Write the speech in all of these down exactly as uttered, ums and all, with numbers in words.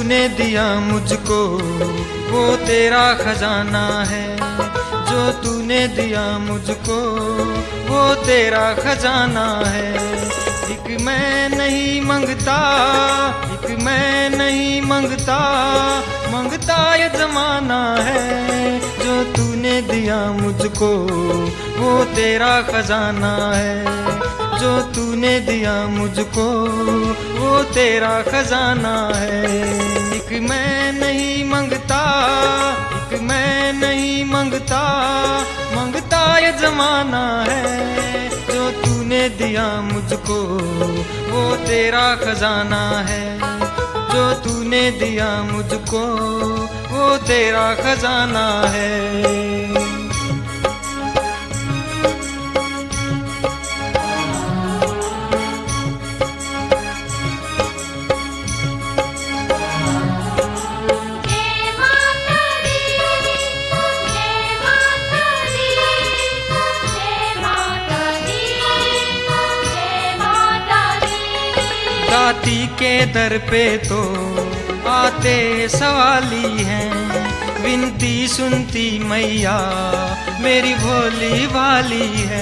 तूने दिया मुझको वो तेरा खजाना है। जो तूने दिया मुझको वो तेरा खजाना है। एक मैं नहीं मंगता, एक मैं नहीं मंगता, मंगता ये जमाना है। जो तूने दिया मुझको वो तेरा खजाना है। जो तूने दिया मुझको वो तेरा खजाना है। एक मैं नहीं मंगता, एक मैं नहीं मंगता, मंगता ये जमाना है। जो तूने दिया मुझको वो तेरा खजाना है। जो तूने दिया मुझको वो तेरा खजाना है। दाती के दर पे तो आते सवाली हैं, विनती सुनती मैया मेरी भोली भाली है।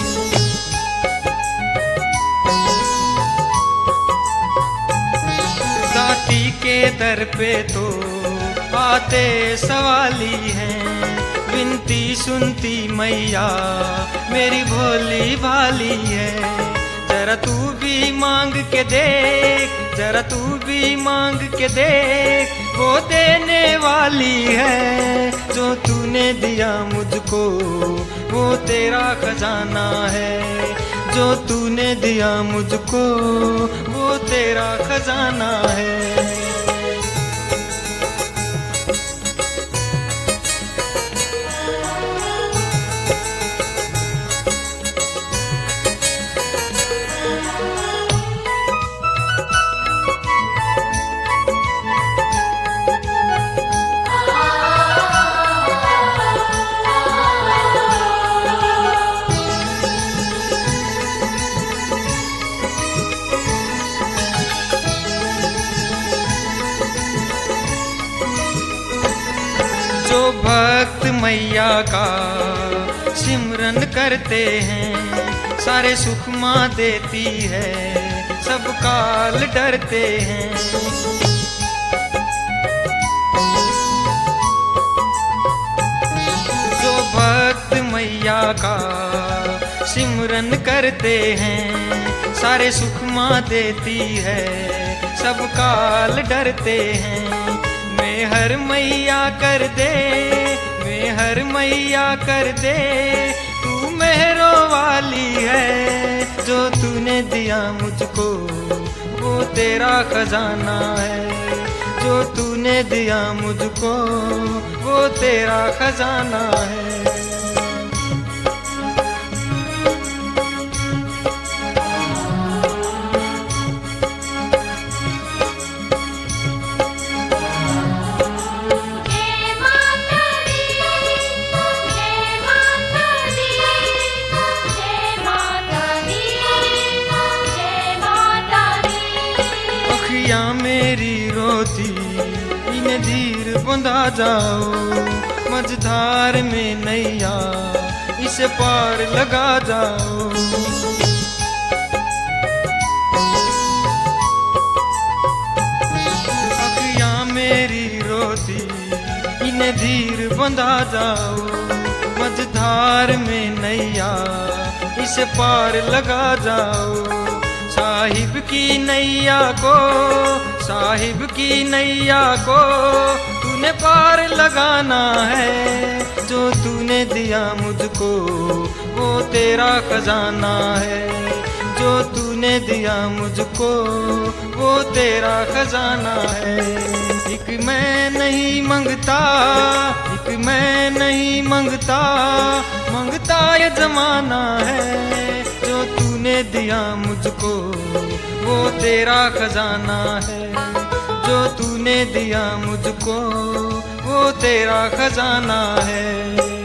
दाती के दर पे तो आते सवाली हैं, विनती सुनती मैया मेरी भोली भाली है। जरा तू भी मांग के देख, जरा तू भी मांग के देख, वो देने वाली है। जो तूने दिया मुझको वो तेरा खजाना है। जो तूने दिया मुझको वो तेरा खजाना है। जो भक्त मैया का सिमरन करते हैं, सारे सुख माँ देती है, सब काल डरते हैं। जो भक्त मैया का सिमरन करते हैं, सारे सुख माँ देती है, सब काल डरते हैं। मैं हर मैया कर दे, मैं हर मैया कर दे, तू मेहरों वाली है। जो तूने दिया मुझको वो तेरा खजाना है। जो तूने दिया मुझको वो तेरा खजाना है। मेरी रोती इन्हें धीर बंधा जाओ, मझधार में नैया इसे पार लगा जाओ। अखियाँ मेरी रोती इन्हें धीर बंधा जाओ, मझधार में नैया इसे पार लगा जाओ। साहिब की नैया को, साहिब की नैया को तूने पार लगाना है। जो तूने दिया मुझको वो तेरा खजाना है। जो तूने दिया मुझको वो तेरा खजाना है। एक मैं नहीं मंगता, एक मैं नहीं मंगता, मंगता ये जमाना है। जो तूने दिया मुझको वो तेरा खजाना है। जो तूने दिया मुझको वो तेरा खजाना है।